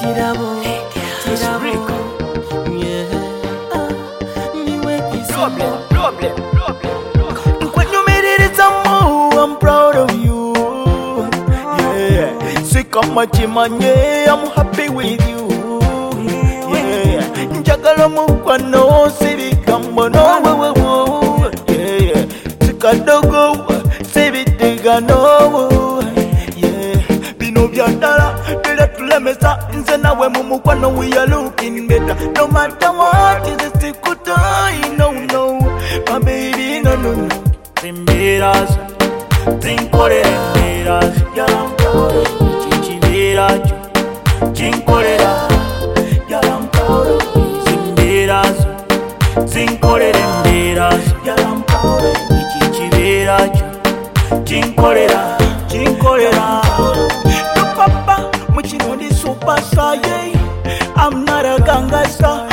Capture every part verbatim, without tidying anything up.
Chirabo, Chirabo, yeah. Problem, problem, problem. When you made it, it's a move. I'm proud of you. Yeah, sick of my chimanye. I'm happy with you. Yeah, Jagala mukano, sibi kambono. Yeah, sikadogo, sibi digano. Yeah, bino biandala, dile tule mesa. Nzena we mumukwano, we are looking better. No matter what, is it still good? No, no, my baby, no, no, no. Zimbiras, zinkore zimbiras, yalamkore, chichibiras, chinkore, yalamkore, zimbiras, zinkore zimbiras, yalamkore, chichibiras, chinkore, chinkore. No papa, muchino super saiyan. I'm not a gangster.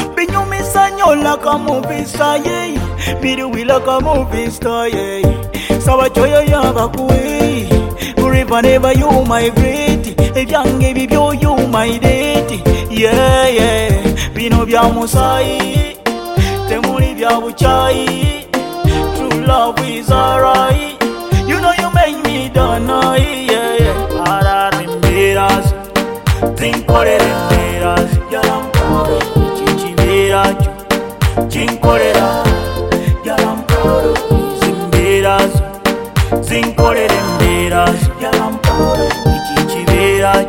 Like a movie star, yeah. Bidi we like a movie star, yeah. Sawa choya yaba kui. Forever never you my great. If young baby you you my date. Yeah, yeah. Bino bya musai. Temuri bya buchai. True love is alright. You know you make me done, yeah, yeah. Ara rimbiras. Zinkore rimbiras. Yalamkore. Chichibiras. Chinkorera, yalamkoro, zimbiras, zinkorera mbiras, yalamkoro, ichichibiras,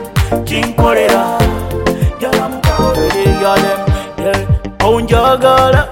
chinkorera, yalamkoro, yalem, yeah, onjagala,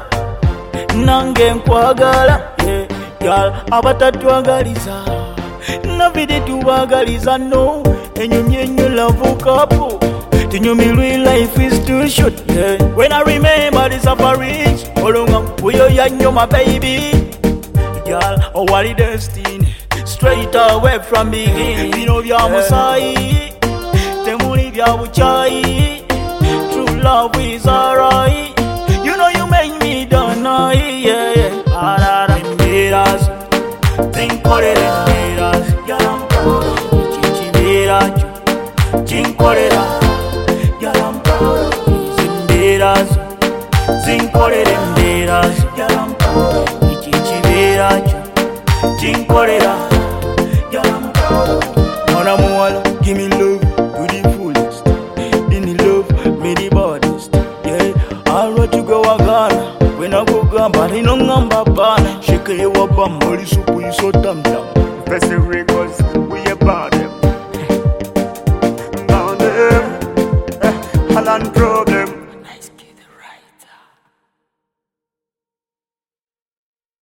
nange nkwagala, yeah, yal, abatatwagaliza, nabidi tubagaliza, no, enyonyi enyo love couple. To know me real life is too short, yeah. When I remember the suffering, oh long, we are young, you're my baby. Girl, oh what is destiny? Straight away from beginning. You know you're Musai, Temuri Biabuchai. True love is alright. You know you make me done, yeah, yeah. Arara mbiras, zinkore mbiras, yalamkoro, chichibiras, chinkorera. Zimbiras, zinkore mbiras, yalamkoro, ichichibiras, chinkorera, yalamkoro. Mona muala, give me love to the fullest. In the love, me the baddest. Yeah, I want to go agana. When I go gamba, I no ngamba bana. Shake your bum, body soup, you so dumb dumb. Press the records, we about them. Down them, Alan Pro.